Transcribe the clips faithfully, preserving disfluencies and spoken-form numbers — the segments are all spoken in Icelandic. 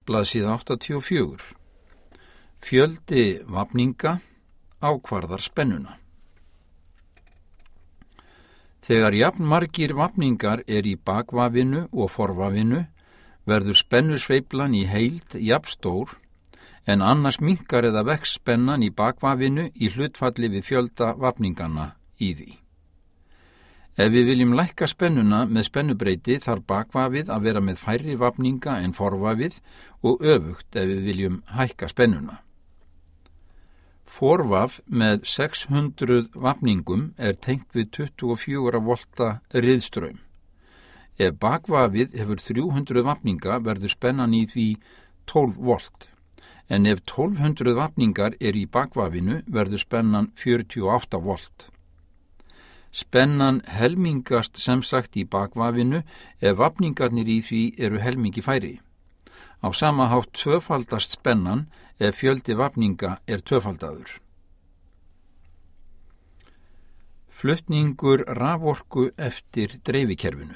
blaðsíða áttatíu og fjögur. Fjöldi vafninga ákvarðar spennuna. Þegar jafn margir vafningar er í bakvafinu og forvafinu verður spennusveiflan í heild jafnstór, en annars minnkar eða vex spennan í bakvafinu í hlutfalli við fjölda vafninganna í því. Ef við viljum lækka spennuna með spennubreyti þarf bakvafið að vera með færri vafninga en forvafið og öfugt ef við viljum hækka spennuna. Forvaf með sex hundruð vafningum er tengt við tuttugu og fjögurra volta riðstraum. Ef bakvafið hefur þrjú hundruð vafninga verður spennan í því tólf volt, en ef tólf hundruð vafningar er í bakvafinu verður spennan fjörutíu og átta volt. Spennan helmingast sem sagt í bakvafinu ef vafningarnir í því eru helmingi færri. Á sama hátt tvöfaldast spennan ef fjöldi vafninga er tvöfaldaður. Flutningur raforku eftir dreifikerfinu.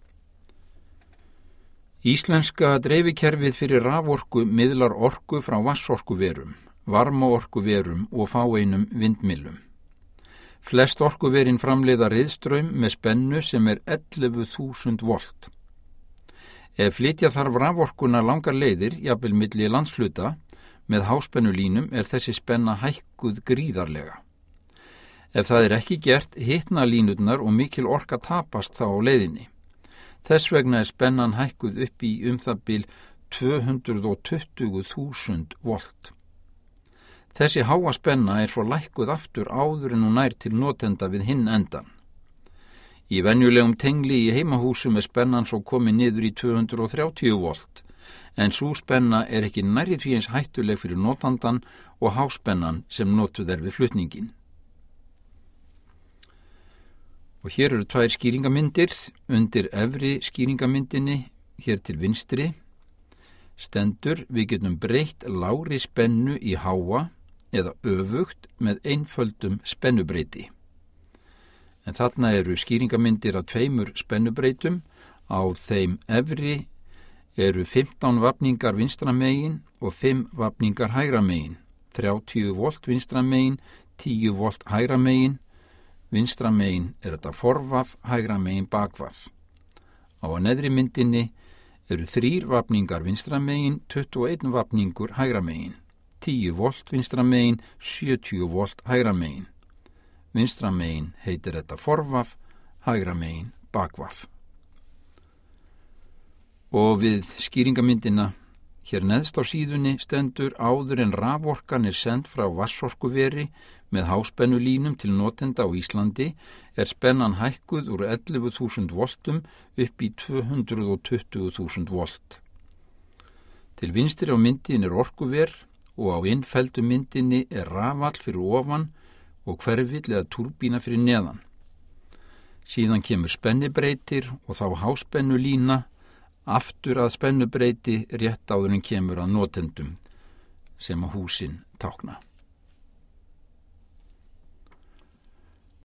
Íslenska dreifikerfið fyrir raforku miðlar orku frá vatnsorkuverum, varmaorkuverum og fáeinum vindmyllum. Flest orkuverin framleiða riðstraum með spennu sem er ellefu þúsund volt. Ef flytja þarf raforkuna langar leiðir, jafnvel milli landshluta, með háspennulínum er þessi spenna hækkuð gríðarlega. Ef það er ekki gert, hitna línurnar og mikil orka tapast þá á leiðinni. Þess vegna er spennan hækkuð upp í um það bil tvö hundruð og tuttugu þúsund volt. Þessi háa spenna er svo lækkuð aftur áður en hún nær til notenda við hinn endan. Í venjulegum tengli í heimahúsum er spennan svo komin niður í tvö hundruð og þrjátíu volt, en sú spenna er ekki nærri því eins hættuleg fyrir notandan og háspennan sem notuð er við flutningin. Og hér eru tvær skýringamyndir. Undir efri skýringamyndinni, hér til vinstri, stendur við getum breytt lágri spennu í háa eða öfugt með einföldum spennubreyti. En þarna eru skýringamyndir af tveimur spennubreytum. Á þeim efri eru fimmtán vafningar vinstra megin og fimm vafningar hægra megin, þrjátíu volt vinstra megin, tíu volt hægra megin. Vinstra megin er þetta forvaf, hægra megin bakvaf. Á að neðri myndinni eru þrír vafningar vinstra megin, tuttugu og einn vafningur hægra megin, tíu volt vinstra megin, sjötíu volt hægra megin. Vinstra megin heitir þetta forvaf, hægra megin bakvaf. Og við skýringamyndina hér neðst á síðunni stendur áður en raforkan er send frá vatnsorkuveri með háspennulínum til notenda á Íslandi er spennan hækkuð úr ellefu þúsund voltum upp í tvö hundruð og tuttugu þúsund volt. Til vinstri á myndin er orkuver og á innfeldu myndinni er rafall fyrir ofan og hverfill eða túrbína fyrir neðan. Síðan kemur spennubreytir og þá háspennulína, aftur að spennubreyti rétt áður en kemur að notendum sem að húsin tákna.